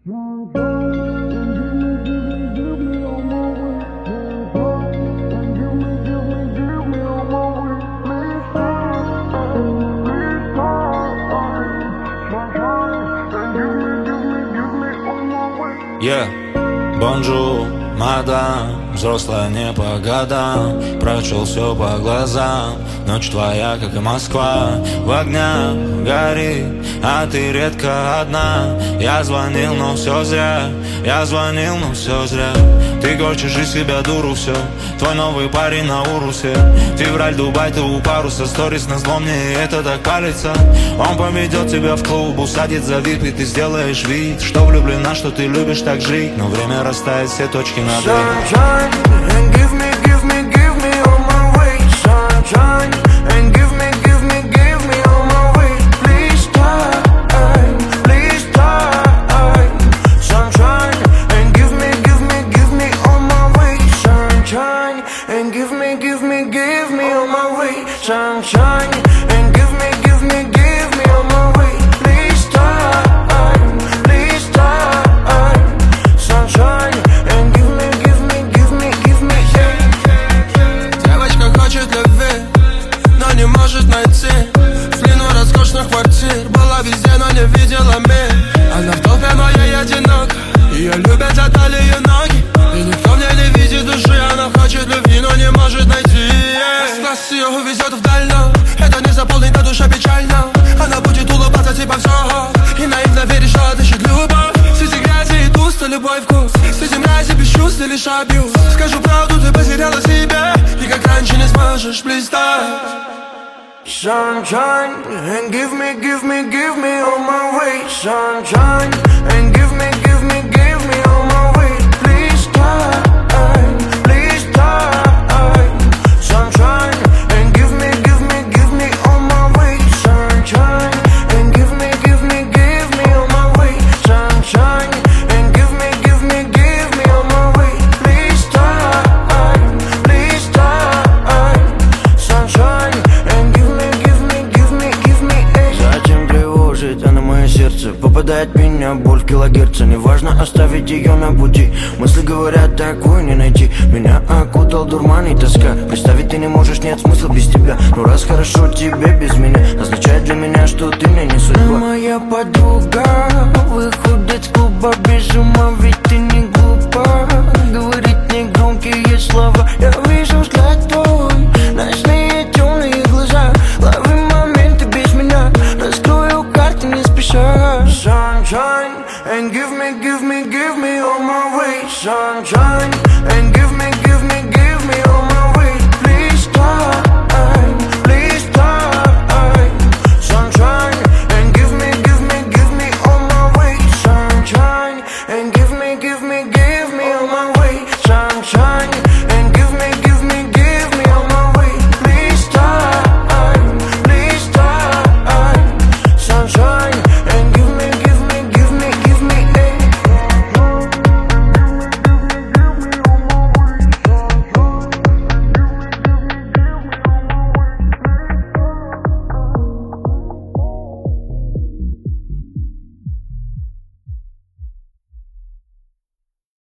Бонжур, мадам, взрослая не по годам. Прочел все по глазам. Ночь твоя, как и Москва, в огнях горит, а ты редко одна. Я звонил, но все зря. Я звонил, но все зря. Ты корчишь из себя дуру, все. Твой новый парень на Урусе. Февраль, Дубай, ты у паруса. Сторис назло мне, и это так палится. Он поведет тебя в клуб, усадит за вип, и ты сделаешь вид, что влюблена, что ты любишь так жить. Но время расставит все точки над «и». Sunshine, and give me all my way. Sunshine, and give me all my way. Please stay. Sunshine, and give me all my way. Sunshine, and give me all my way. Sunshine, and give me all my way. Please stay. Sunshine, and give me. Девочка хочет любви, но не может найти. В плену роскошных квартир, была везде, но не видела мир. Она в толпе, но я одинока. Ее любят за талию ноги, и никто в ней не видит души. Она хочет любви, но не может найти. С ее увезет вдаль, но это не заполнит, а душа печально. Она будет улыбаться типа все, и наивно верит, что отыщет любовь. Среди грязи и туста любой вкус, среди мрази без чувств и лишь абьюз. Скажу правду, ты потеряла себя, и как раньше не сможешь блистать. Sunshine, and give me all my way. Sunshine, and give me all my way. Please stay. Sunshine, and give me all my way. Sunshine, and give me all my way. Sunshine, and give me all my way. Please stay. Sunshine, and give me. Затем тревожит она мое сердце. Попадает в меня боль в килогерца. Неважно оставить ее на пути. Мысли говорят, такую не найти. Меня окутал дурман и тоска. Представить ты не можешь, нет смысла без тебя. Но раз хорошо тебе без меня, означает для меня, что ты мне не судьба. Моя подруга выходит с клуба без ума, ведь ты не глупа. Говорит негромкие слова. Я вижу взгляд твой, ночные темные глаза. Лови моменты без меня, раскрою карты не спеша. Sunshine, and give me all my way. Sunshine, and give me